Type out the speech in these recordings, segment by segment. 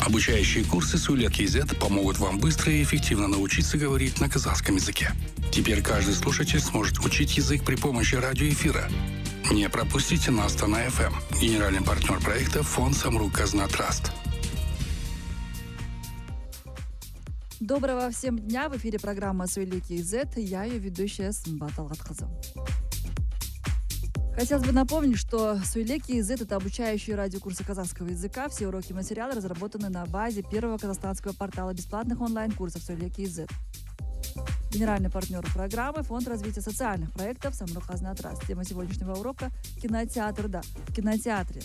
Обучающие курсы Сөйлет КЗ помогут вам быстро и эффективно научиться говорить на казахском языке. Теперь каждый слушатель сможет учить язык при помощи радиоэфира. Не пропустите на Астана ФМ. Генеральный партнер проекта фонд Самрук Казна Траст. Доброго всем дня! В эфире программа «Сөйлет КЗ». Я ее ведущая Сымбат Алгатқызы. Хотелось бы напомнить, что «Сөйлет КЗ» — это обучающие радиокурсы казахского языка. Все уроки и материалы разработаны на базе первого казахстанского портала бесплатных онлайн-курсов «Сөйлет КЗ». Генеральный партнер программы — Фонд развития социальных проектов Самрук Казна Траст. Тема сегодняшнего урока — кинотеатр. Да, в кинотеатре.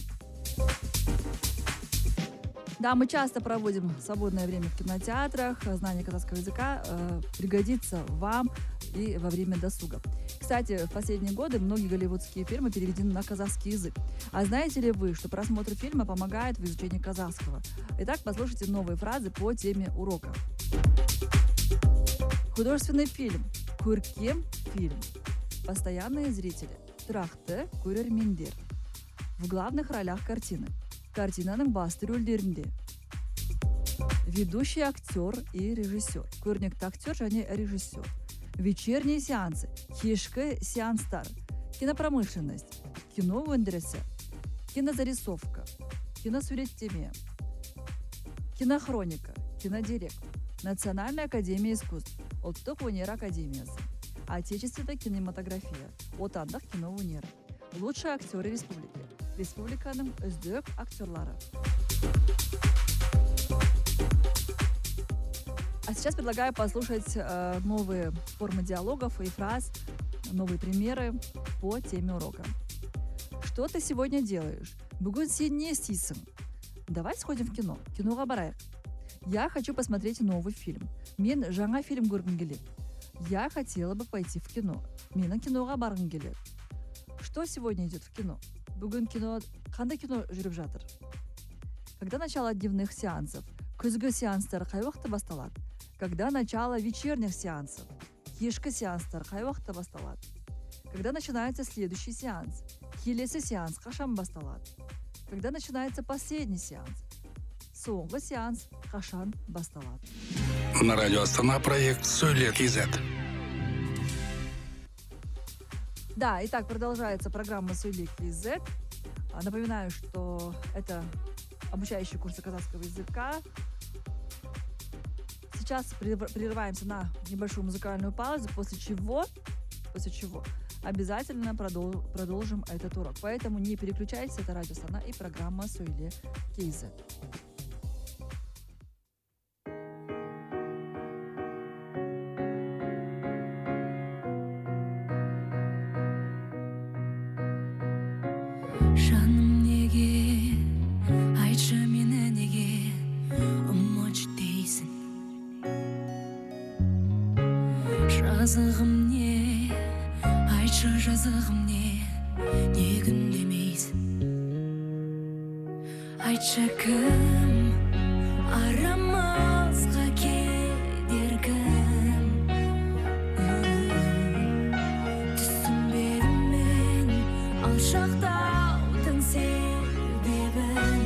Да, мы часто проводим свободное время в кинотеатрах. Знание казахского языка пригодится вам и во время досуга. Кстати, в последние годы многие голливудские фильмы переведены на казахский язык. А знаете ли вы, что просмотр фильма помогает в изучении казахского? Итак, послушайте новые фразы по теме урока. Художественный фильм. Көркем фильм. Постоянные зрители. Тұрақты көрермендер. В главных ролях картины. Картинаның басты рөлдерінде. Ведущий актер и режиссер. Көрнекті актер және режиссер. Вечерние сеансы. Кешкі сеанстар. Кинопромышленность. Кино өндірісі. Кинозарисовка. Киносуреттеме. Кинохроника. Кинодирект. Национальная академия искусств. Ұлттық өнер академиясы. Отечественная кинематография. Отандық кино өнері. Лучшие актеры республики. Республиканың үздік актерлары. А сейчас предлагаю послушать новые формы диалогов и фраз, новые примеры по теме урока. Что ты сегодня делаешь? Бүгін сен не істейсің? Давай сходим в кино. Киноға барайық. Я хочу посмотреть новый фильм. Мен жаңа фильм көргім келеді. Я хотела бы пойти в кино. Менің киноға барғым келеді. Что сегодня идет в кино? Бүгін кино... Қандай кино жүріп жатыр? Когда начало дневных сеансов? Күзгі сеанстар қай уақытта басталады? Когда начало вечерних сеансов? Кешкі сеанстар қай уақытта басталады? Когда начинается следующий сеанс? Келесі сеанс қашан басталады? Когда начинается последний сеанс? Соңғы сеанс қашан басталады? На радио Астана проект «Сөйлет КЗ». Да, итак, продолжается программа «Сөйлет КЗ». Напоминаю, что это обучающие курсы казахского языка. Сейчас прерываемся на небольшую музыкальную паузу, после чего обязательно продолжим этот урок. Поэтому не переключайтесь, это радио Астана и программа «Сөйлет КЗ». Жазығым не, айтшы жазығым не, не күндемейсің? Айтшы кім, арамызға кедергім? Түсінбедім мен алшақтаудың себебін.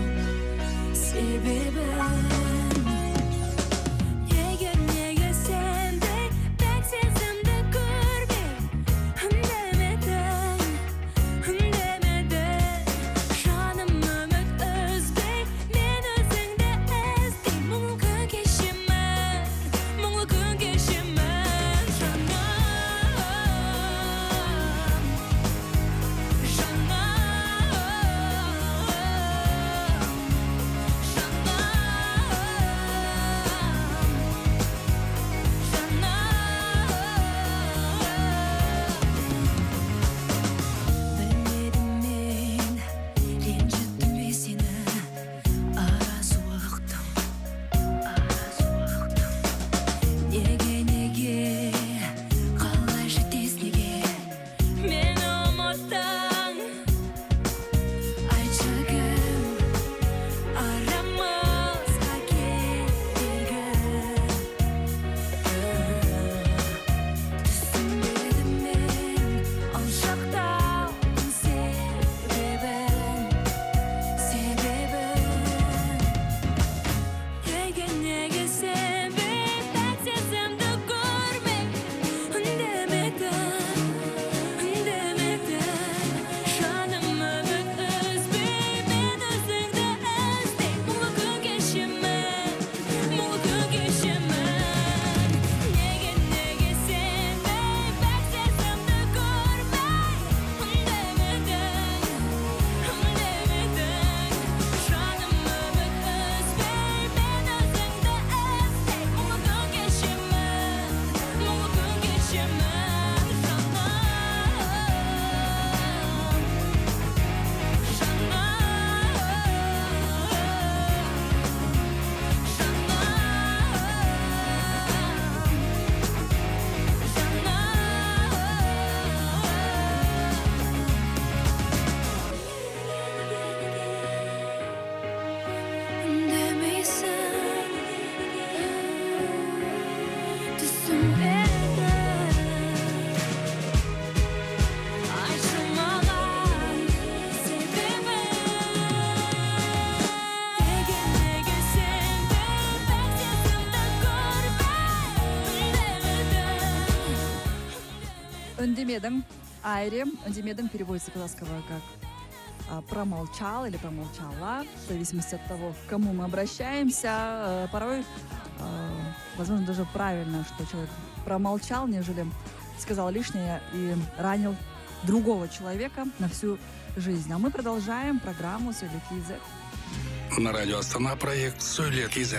Үндемедің, айре. Үндемедің переводится казахского как промолчал или промолчала, в зависимости от того, к кому мы обращаемся. Порой, возможно, даже правильно, что человек промолчал, нежели сказал лишнее и ранил другого человека на всю жизнь. А мы продолжаем программу «Сөйле КЗ». На радио Астана проект «Сөйле КЗ».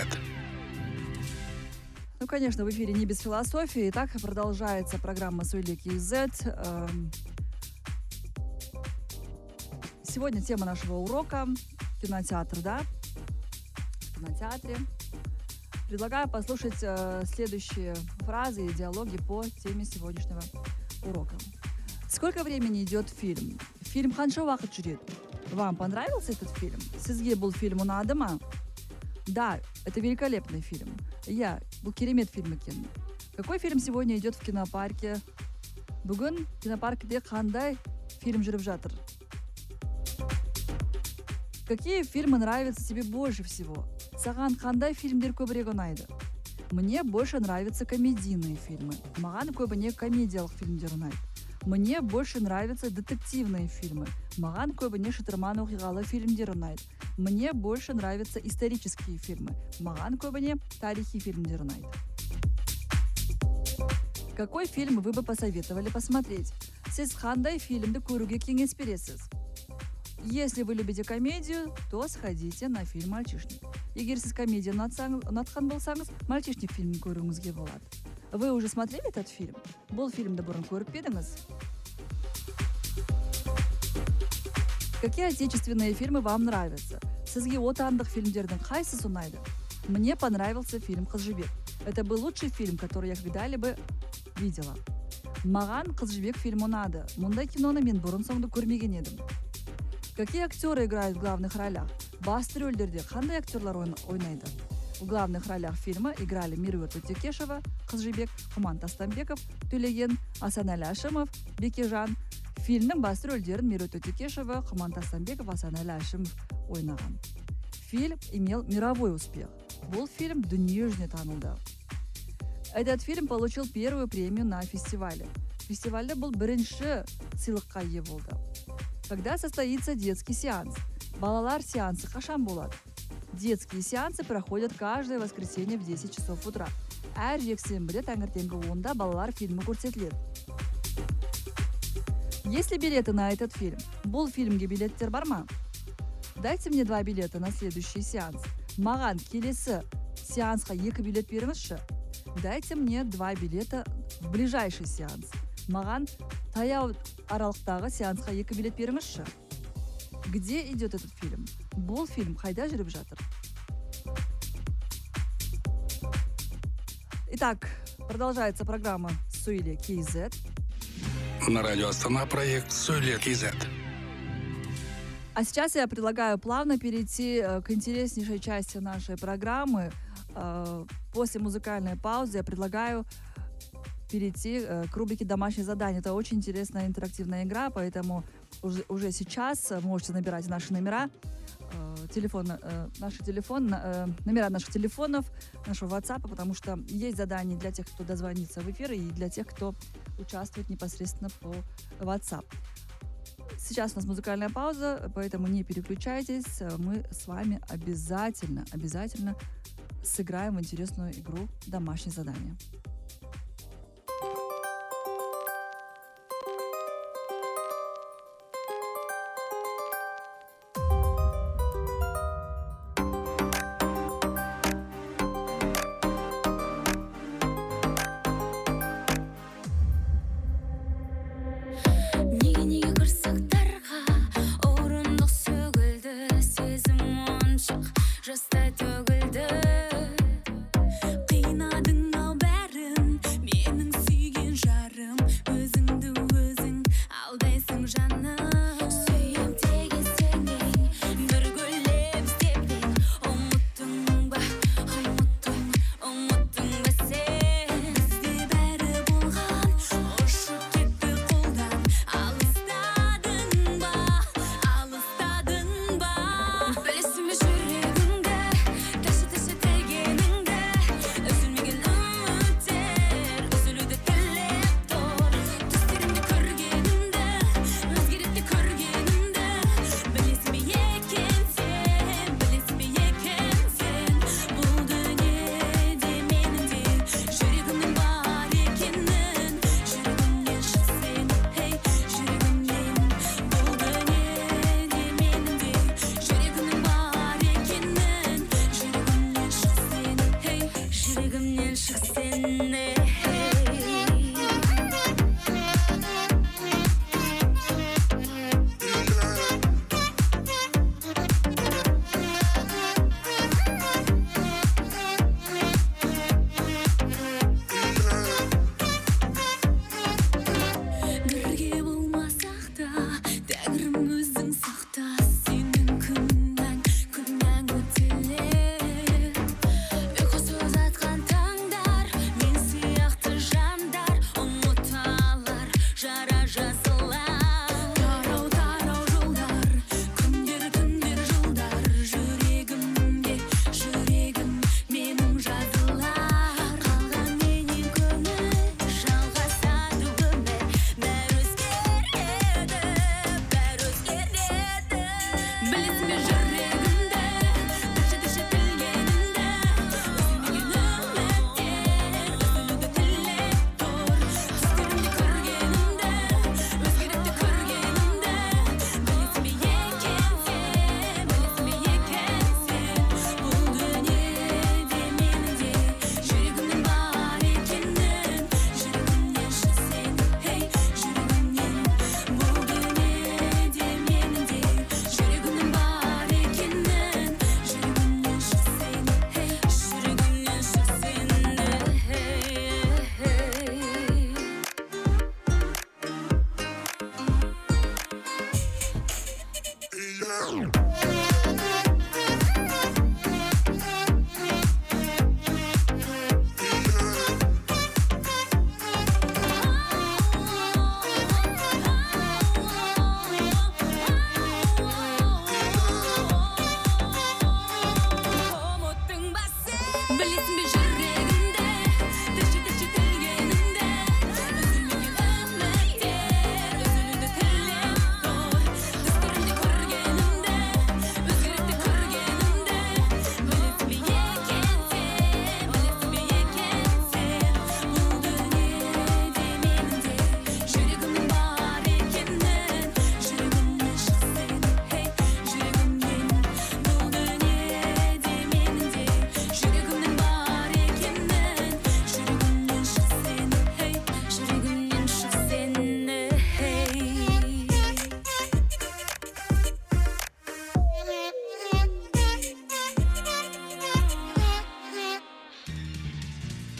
Ну, конечно, в эфире не без философии. Итак, продолжается программа «Сөйле КЗ». Сегодня тема нашего урока – кинотеатр, да? В кинотеатре. Предлагаю послушать следующие фразы и диалоги по теме сегодняшнего урока. Сколько времени идет фильм? Фильм «Қанша уақыт жүреді»? Вам понравился этот фильм? Сізге бұл фильм ұнады ма? Да, это великолепный фильм. Бұл керемет фильм екен. Какой фильм сегодня идет в кинопарке? Бүгін кинопаркте қандай фильм жүріп жатыр? Какие фильмы нравятся тебе больше всего? Саған қандай фильмдер көбірек ұнайды? Мне больше нравятся комедийные фильмы. Маған көбіне комедиялық фильмдер ұнайды. Мне больше нравятся детективные фильмы. Маған көбіне шытырман оқиғалы фильмдер ұнайды. Мне больше нравятся исторические фильмы. Маған көбіне тарихи фильмдер ұнайды. Какой фильм вы бы посоветовали посмотреть? Сіз қандай фильмді көруге кеңес бересіз? Если вы любите комедию, то сходите на фильм «Мальчишник». Егер сіз комедияны ұнатқан болсаңыз, «Мальчишник» фильмін көруіңізге болады. Вы уже смотрели этот фильм? Бұл фильмді бұрын көріп пе едіңіз? Какие отечественные фильмы вам нравятся? Сізге отандық фильмдердің қайсысы ұнайды? Мне понравился фильм «Қыз жібек». Это был лучший фильм, который я когда-либо видела. Маған «Қыз жібек» фильм ұнады. Мұндай киноны мен бұрын-соңды көрмеген едім. Какие актеры играют в главных ролях? Басты рөлдерде қандай актерлар ойнайды? В главных ролях фильма играли Меруерт Өтекешева, Қыз жібек, Құман Тастанбеков, Төлеген, Асанәлі Әшімов, Бекежан. Фильмнің басты рөлдерін Меруерт Өтекешева, Құман Тастанбеков, Асанәлі Әшімов ойнаған. Фильм имел мировой успех. Бұл фильм дүниежүзіне танылды. Этот фильм получил первую премию на фестивале. Фестивальде бұл бірінші сыйлыққа ие болды. Когда состоится детский сеанс? Балалар сеансы қашан болады? Детские сеансы проходят каждое воскресенье в 10 часов утра. Әр жексенбіде таңертеңгі 10-да балалар фильмі көрсетіледі. Есть ли билеты на этот фильм? Бұл фильмге билеттер бар ма? Дайте мне 2 билета на следующий сеанс. Маған келесі сеансқа 2 билет беріңізші. Дайте мне 2 билета в ближайший сеанс. Маған таяу аралықтағы сеансқа 2 билет беріңізші. Где идет этот фильм? Бұл фильм қайда жүріп жатыр? Итак, продолжается программа «Сөйле КЗ». На радио Астана проект «Сөйле КЗ». А сейчас я предлагаю плавно перейти к интереснейшей части нашей программы. После музыкальной паузы я предлагаю перейти к рубрике «Домашнее задание». Это очень интересная интерактивная игра, поэтому уже сейчас можете набирать наши номера, номера наших телефонов, нашего WhatsApp, потому что есть задания для тех, кто дозвонится в эфир, и для тех, кто участвует непосредственно по WhatsApp. Сейчас у нас музыкальная пауза, поэтому не переключайтесь. Мы с вами обязательно сыграем в интересную игру «Домашнее задание». Жастай төгілді, қинадың ау бәрін.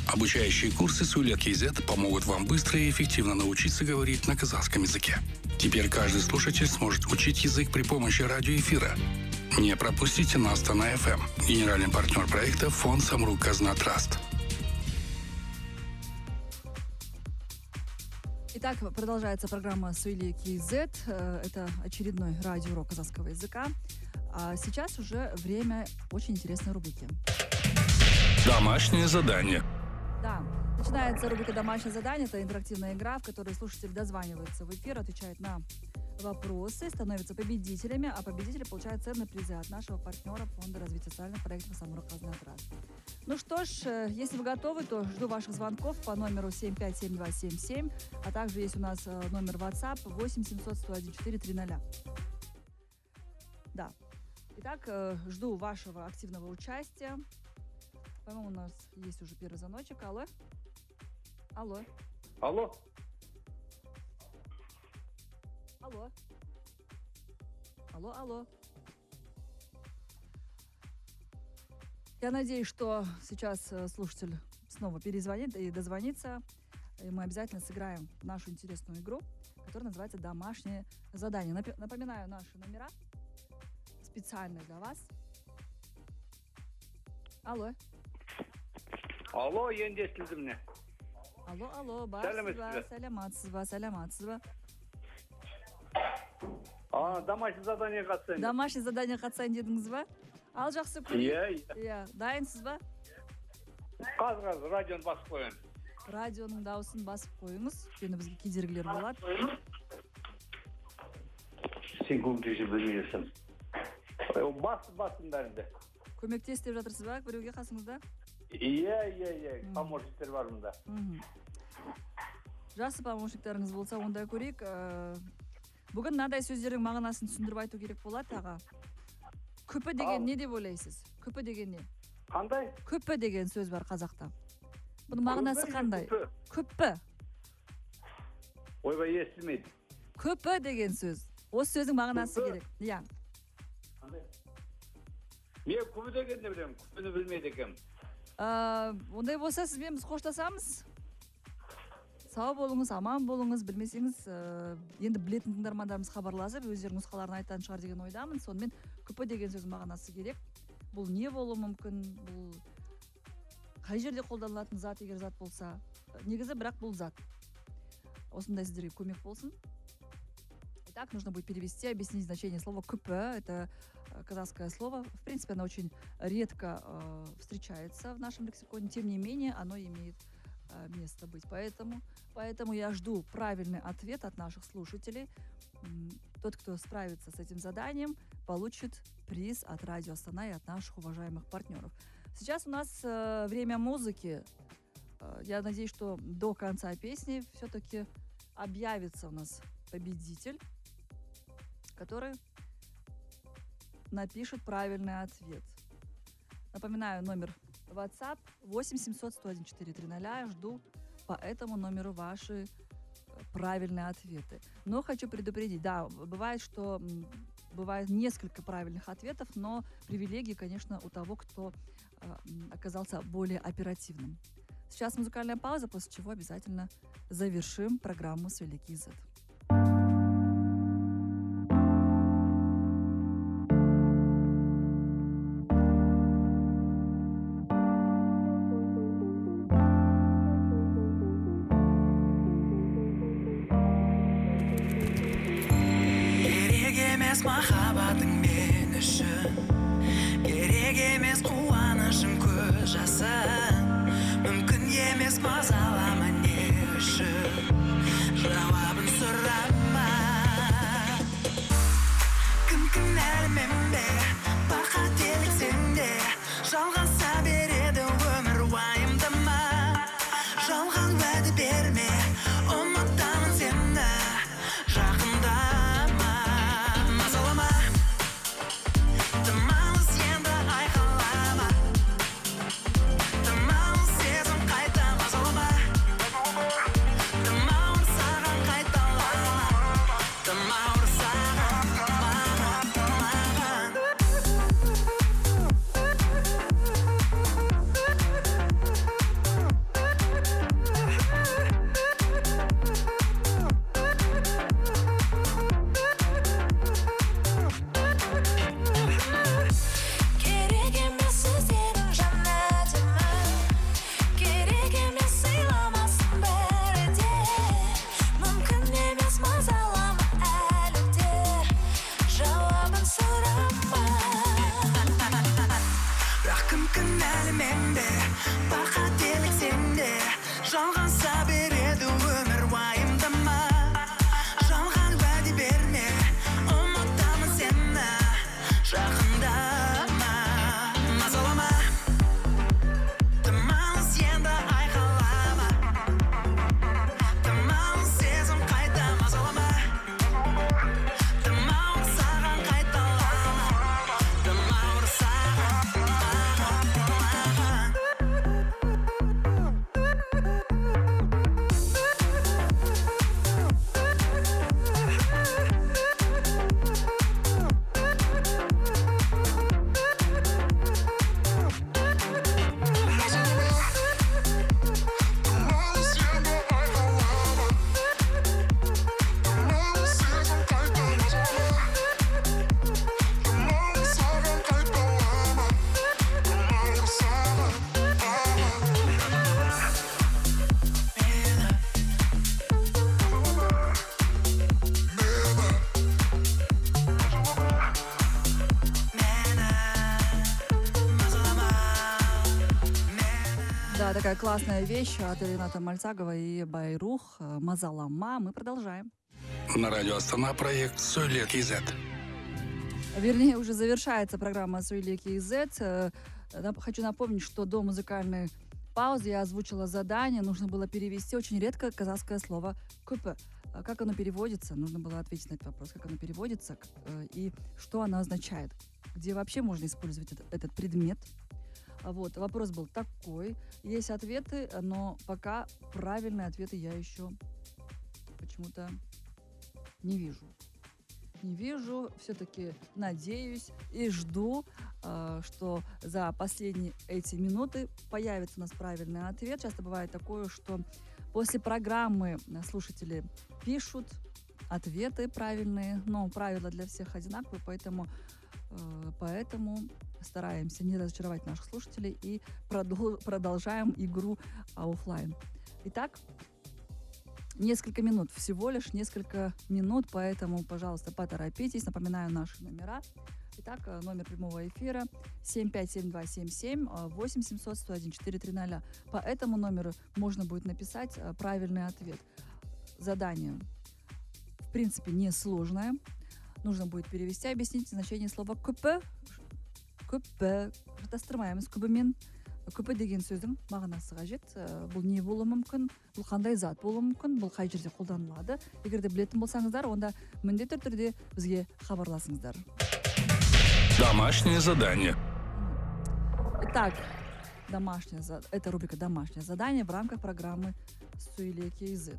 Обучающие курсы Суля KZ помогут вам быстро и эффективно научиться говорить на казахском языке. Теперь каждый слушатель сможет учить язык при помощи радиоэфира. Не пропустите на Астана FM. Генеральный партнер проекта фонд Самрук Казна Траст. Итак, продолжается программа Суили KZ. Это очередной радиоурок казахского языка. А сейчас уже время очень интересной рубрики. Домашнее задание. Да, начинается рубрика «Домашнее задание». Это интерактивная игра, в которой слушатель дозванивается в эфир, отвечает на вопросы, становятся победителями, а победители получают ценные призы от нашего партнера Фонда развития социальных проектов «Самрук Казна Траст». Ну что ж, если вы готовы, то жду ваших звонков по номеру 757277, а также есть у нас номер WhatsApp 8 700 101 430. Да. Итак, жду вашего активного участия. По-моему, у нас есть уже первый звоночек. Алло? Алло? Алло? Алло? Алло, алло? Я надеюсь, что сейчас слушатель снова перезвонит и дозвонится, и мы обязательно сыграем нашу интересную игру, которая называется «Домашнее задание». Напоминаю наши номера, специально для вас. Алло. Алло, енді естілді міне. Алло, сәлематсыз ба? Домашний задание қатысайын. Домашний задание қатысайын дедіңіз ба? Ал жақсы көрейік. Иә, дайынсыз ба? Қазір радионы басып қойын. Радионың дауысын басып қойыңыз, өйткені бізге кедергілер болады. Сен көмектесіп білмейсің. Басым бәрінде. Көмектес деп жатырсыз ба, біреуге қасыңызда? Иә, помощниктер бар мұнда. Жақсы помощниктарыңыз болса, онда көрейік. Бүгін мынандай сөздердің мағынасын түсіндіріп айту керек болады, аға. Күпі деген не деп ойлайсыз? Күпі деген не? Қандай? Күпі деген сөз бар қазақта. Бұның мағынасы қандай? Күпі. Ойбай, естілмейді. Күпі деген сөз. Осы сөздің мағынасы керек. Иә. Мен күпі дегенді білемін, күпіні білмейді екенмін. Ондай болса, сізбен біз қоштасамыз. Сау болыңыз, аман болыңыз, білмесеңіз, енді білетін тыңдармандарымыз хабарласып, өздерінің нұсқаларын айтатын шығар деген ойдамын. Сонымен күпі деген сөздің мағынасы керек. Бұл не болуы мүмкін, бұл қай жерде қолданылатын зат, егер зат болса. Негізі, бірақ бұл зат. Осындай сіздерге көмек болсын. Итак, нужно будет перевести, объяснить значение слова «күпі». Это казахское слово. В принципе, оно очень редко встречается в нашем лексиконе. Тем не менее, оно имеет место быть. Поэтому я жду правильный ответ от наших слушателей. Тот, кто справится с этим заданием, получит приз от Радио Астана и от наших уважаемых партнеров. Сейчас у нас время музыки. Я надеюсь, что до конца песни все-таки объявится у нас победитель, который напишет правильный ответ. Напоминаю, номер WhatsApp 8 700 101 430. Жду по этому номеру ваши правильные ответы. Но хочу предупредить, да, бывает несколько правильных ответов, но привилегии, конечно, у того, кто оказался более оперативным. Сейчас музыкальная пауза, после чего обязательно завершим программу с Великий Z. Махаббатың мен үшін керек емес қуанышың көз жасың мүмкін емес мазалама не үшін жауабын сұрама кім кінәлі мен бе бар қателік сенде жалғаса береді өмір уайымдама жалған уәде берме ұмытамын сені жақында мүмкін әлі менде бар қателік сенде жалғаса береді өмір уайымдама жалған уәде берме ұмытамын сені жақындама мазалама тымалыс енді айқайлама тымалыс сезім қайта мазалама тымауыр саған қайталама тымауыр саған Да, такая классная вещь от Рената Мальцагова и Байрух «Мазалама». Мы продолжаем. На радио Астана проект «Сөйле KZ». Вернее, уже завершается программа «Сөйле KZ». Хочу напомнить, что до музыкальной паузы я озвучила задание. Нужно было перевести очень редкое казахское слово «купе». Как оно переводится? Нужно было ответить на этот вопрос. Как оно переводится и что оно означает? Где вообще можно использовать этот предмет? Вот, вопрос был такой. Есть ответы, но пока правильные ответы я еще почему-то не вижу. Не вижу, все-таки надеюсь и жду, что за последние эти минуты появится у нас правильный ответ. Часто бывает такое, что после программы слушатели пишут ответы правильные, но правила для всех одинаковые, поэтому стараемся не разочаровать наших слушателей и продолжаем игру оффлайн. Итак, несколько минут, всего лишь несколько минут, поэтому, пожалуйста, поторопитесь. Напоминаю наши номера. Итак, номер прямого эфира 757277 8700 101 430. По этому номеру можно будет написать правильный ответ. Задание, в принципе, несложное. Нужно будет перевести, объяснить значение слова «көпе». «Көпе». Жатастырмаймыз көбімен. «Көпе» деген сөздің мағынасы қажет. Бұл не болуы мүмкін? Бұл қандай зат болуы мүмкін? Бұл қай жерде қолданылады? Егер де білетін болсаңыздар, онда міндетті түрде бізге хабарласыңыздар. Домашнее задание. Итак, это рубрика «Домашнее задание» в рамках программы «Сөйле KZ».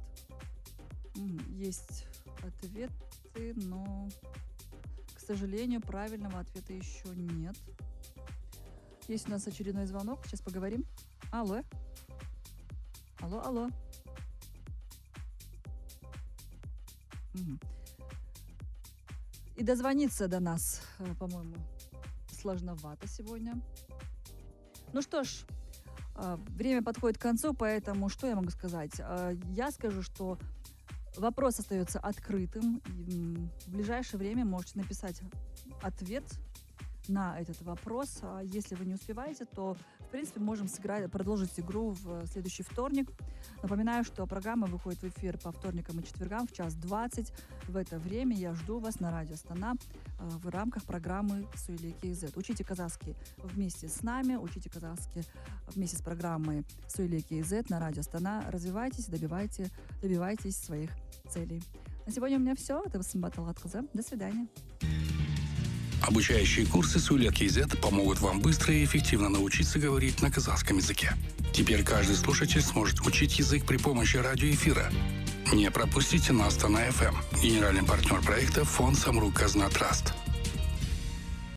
Есть ответы, но, к сожалению, правильного ответа еще нет. Есть у нас очередной звонок. Сейчас поговорим. Алло. Алло. И дозвониться до нас, по-моему, сложновато сегодня. Ну что ж, время подходит к концу, поэтому что я могу сказать? Я скажу, что вопрос остается открытым. В ближайшее время можете написать ответ на этот вопрос. А если вы не успеваете, то, в принципе, можем продолжить игру в следующий вторник. Напоминаю, что программа выходит в эфир по вторникам и четвергам в 1:20. В это время я жду вас на радио Астана в рамках программы «Сөйле KZ». Учите казахский вместе с нами, учите казахский вместе с программой «Сөйле KZ» на радио Астана. Развивайтесь, добивайтесь своих целей. На сегодня у меня все. Это Сымбат Талғатқызы. До свидания. Обучающие курсы «Сөйле KZ» помогут вам быстро и эффективно научиться говорить на казахском языке. Теперь каждый слушатель сможет учить язык при помощи радиоэфира. Не пропустите на Астана FM. Генеральный партнер проекта — фонд Самрук Казна Траст.